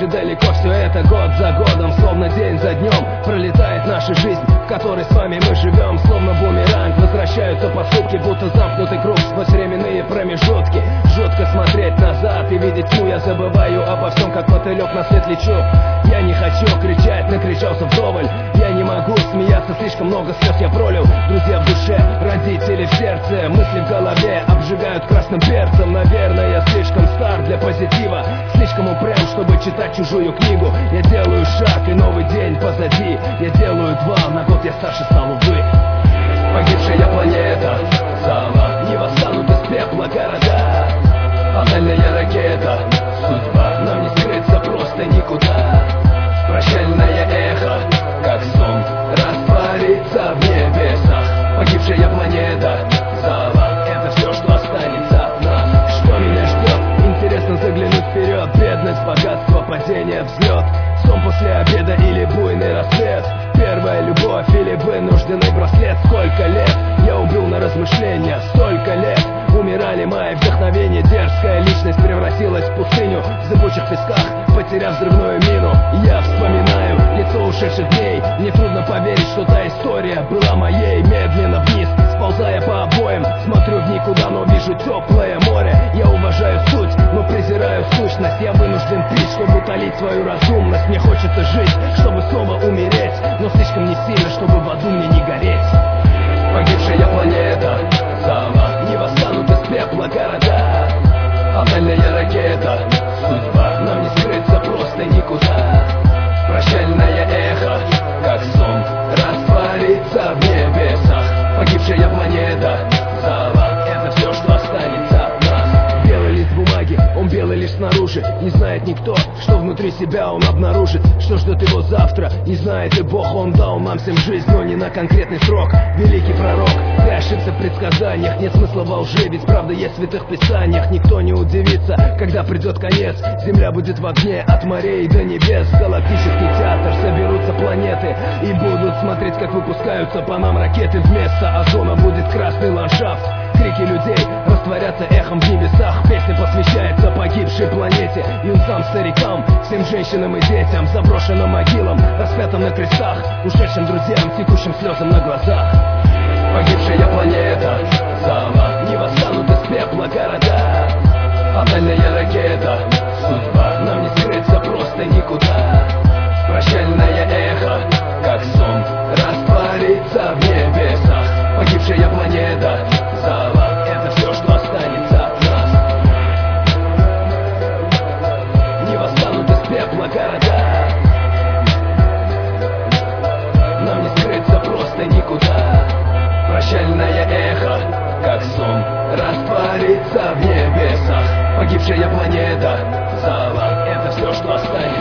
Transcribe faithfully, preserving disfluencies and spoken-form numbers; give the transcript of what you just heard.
далеко все это год за годом, словно день за днем пролетает наша жизнь, в которой с вами мы живем. Словно бумеранг возвращаются поступки, будто замкнутый круг сквозь временные промежутки. Жутко смотреть назад и видеть тьму, я забываю обо всем, как мотылек на свет лечу. Я не хочу кричать, накричался вдоволь. Я не могу смеяться, слишком много слез я пролил. Друзья в душе, родители в сердце, мысли в голове обжигают красным перцем. Наверное, я слишком стар для позитива, слишком упрям, чтобы читать чужую книгу. Я делаю шаг, и новый день позади. Я делаю два, на год я старше стал, увы. Погибшая планета, зала, не восстанут из пепла города. Панельная ракета, судьба, нам не скрыться просто никуда. Прощальное эхо, как сон, растворится в небесах. Погибшая планета, зала, это все, что останется от нас. Что меня ждет? Интересно заглянуть вперед. Бедность, богатство, падение, взлет. Сон после обеда или буйный рассвет. Первая любовь или вынужденный браслет. Сколько лет я убил на размышления, столько лет умирали мои вдохновения. Дерзкая личность превратилась в пустыню в зыбучих песках, потеряв взрывную мину. Я вспоминаю лицо ушедших дней. Мне трудно поверить, что та история была моей. Медленно вниз, сползая по обоям, смотрю в никуда, но вижу теплое море. Я уважаю суть, но презираю сущность. Я вынужден пить, чтобы утолить свою разумность. Мне хочется жить, чтобы снова умереть, но слишком не сильно, чтобы в аду мне не гореть. Погибшая планета, зала, не восстанут из пепла города. Панельная ракета, судьба, нам не скрыться просто никуда. Прощальное эхо, как сон, растворится в небесах. Погибшая планета, зала, это все, что останется от нас. Белый лист бумаги, он белый лишь снаружи. Не знает никто, что внутри себя он обнаружит. Что ждет его завтра, не знает и Бог. Он дал нам всем жизнь, но не на конкретный срок. Великий пророк, ты ошибся в предсказаниях. Нет смысла во лжи, ведь правда есть в святых писаниях. Никто не удивится, когда придет конец. Земля будет в огне от морей до небес. Галактический театр, соберутся планеты и будут смотреть, как выпускаются по нам ракеты. Вместо озона будет красный ландшафт. Крики людей растворятся эхом в небесах. Песня посвящается погибшей планете, юнцам, старикам, всем женщинам и детям, заброшенным могилам, распятым на крестах, ушедшим друзьям, текущим слезам на глазах. Погибшая планета, зала, не восстанут из пепла города. Панельная ракета, судьба, нам не скрыться просто никуда. Прощальное эхо, как сон, растворится в небесах. Погибшая планета, зала, это все, что останется от нас. Не восстанут из пепла города. Нам не скрыться просто никуда. Прощальное эхо, как сон, растворится в небесах. Погибшая планета, зала, это все, что останется.